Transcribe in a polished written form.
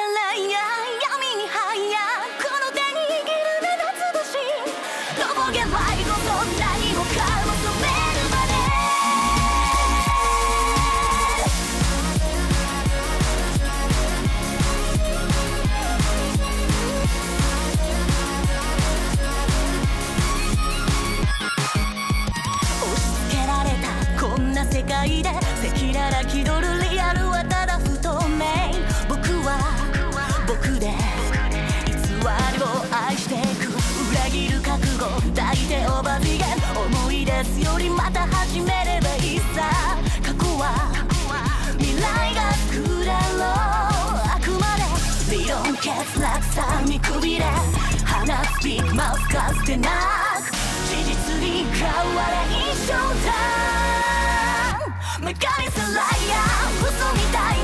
らいや闇に這いやこの手握る目立つ星とぼけ迷子と何もかも染めるまで押し付けられたこんな世界で赤裸々気取るリアルはただ不透明僕は僕で偽りを愛していく裏切る覚悟抱いてオーバービゲン思い出すよりまた始めればいいさ過去は未来が作れろあくまで理論欠落さ見くびれ放つビッグマウスかつてなく事実に変われ一生だメカニズライアー嘘みたい